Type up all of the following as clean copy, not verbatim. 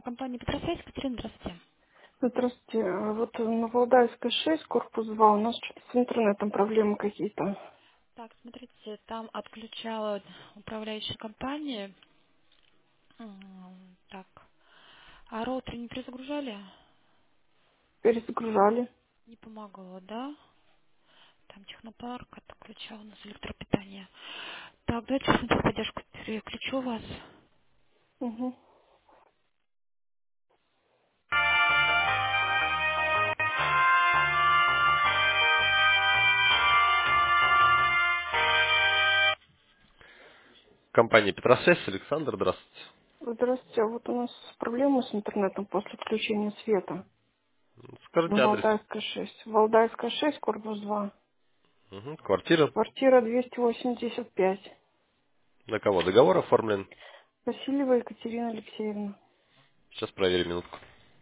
Компания Петросвязь, Екатерина, здравствуйте. Здравствуйте. Вот на Валдайской 6, корпус 2, у нас что-то с интернетом проблемы какие-то. Так, смотрите, там отключала управляющая компания. Так, а роутер не перезагружали? Перезагружали. Не помогло, да? Там технопарк отключал у нас электропитание. Так, давайте посмотрим поддержку. Переключу вас. Угу. Компания Петросвязь, Александр, здравствуйте. Здравствуйте. А вот у нас проблемы с интернетом после включения света. На Скажите адрес. Валдайской 6. Валдайская 6, корпус 2. Мгм. Квартира. Квартира 285. На кого договор оформлен? Васильева Екатерина Алексеевна. Сейчас проверим минутку.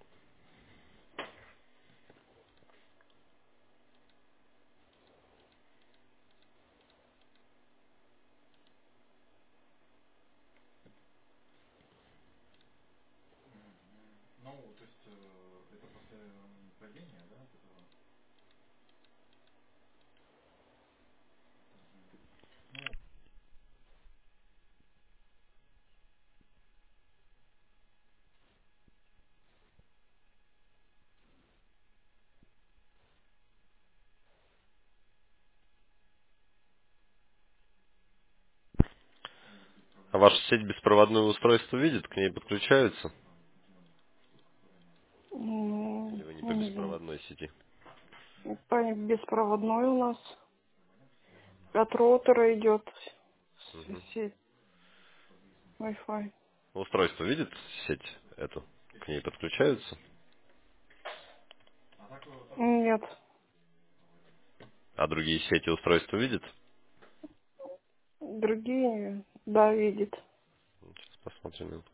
А ваша сеть беспроводное устройство видит? К ней подключаются? Или вы не по Не знаю. беспроводной сети? По беспроводной у нас. От роутера идет Мгм. сеть Wi-Fi. Устройство видит сеть эту? К ней подключаются? Нет. А другие сети устройства видит? Другие, да, видит. Сейчас посмотрим минутку.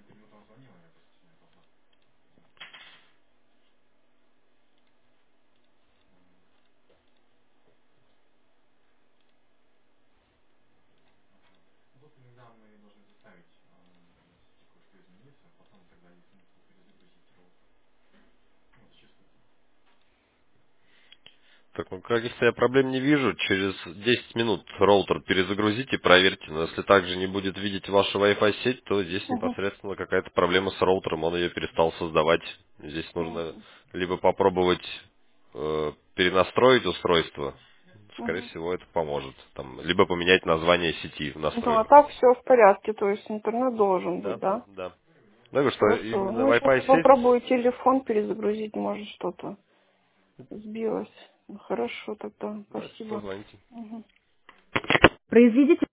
Так, ну каких-то я проблем не вижу. Через 10 минут роутер перезагрузите, проверьте. Но если также не будет видеть вашу Wi-Fi сеть, то здесь Угу. непосредственно какая-то проблема с роутером. Он ее перестал создавать. Здесь нужно Угу. либо попробовать перенастроить устройство. Скорее Угу. всего, это поможет. Там, либо поменять название сети в Ну, а настройках. так все в порядке, то есть интернет должен быть, Да, да? да. Ну, что Хорошо. именно Ну, сейчас я Wi-Fi сеть. попробую телефон перезагрузить, может, что-то сбилось. Ну, хорошо тогда, Давайте спасибо. позвоните. Мгм. Произведите